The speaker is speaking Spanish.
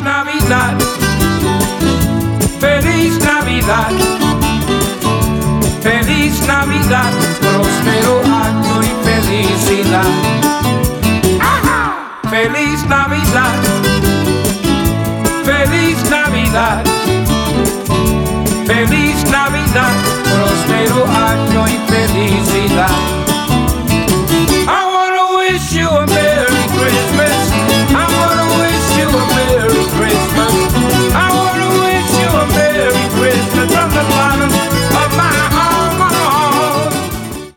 Navidad, feliz Navidad, feliz Navidad, próspero año y felicidad. ¡Ajá! Feliz Navidad, feliz Navidad, feliz Navidad, próspero año y felicidad.